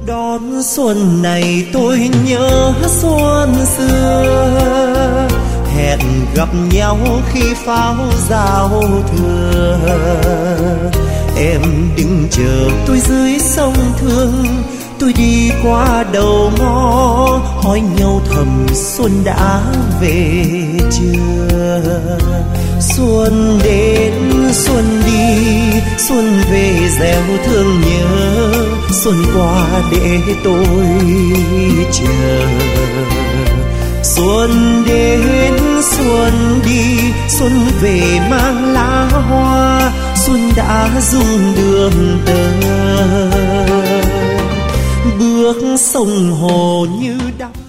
Đón xuân này tôi nhớ xuân xưa, hẹn gặp nhau khi pháo giao thừa. Em đừng chờ tôi dưới sông Thương, tôi đi qua đầu ngõ hỏi nhau thầm xuân đã về chưa. Xuân đến xuân đi, xuân về gieo thương nhớ, xuân qua để tôi chờ. Xuân đến xuân đi, xuân về mang lá hoa, xuân đã rung đường tơ. Bước sông hồ như đắm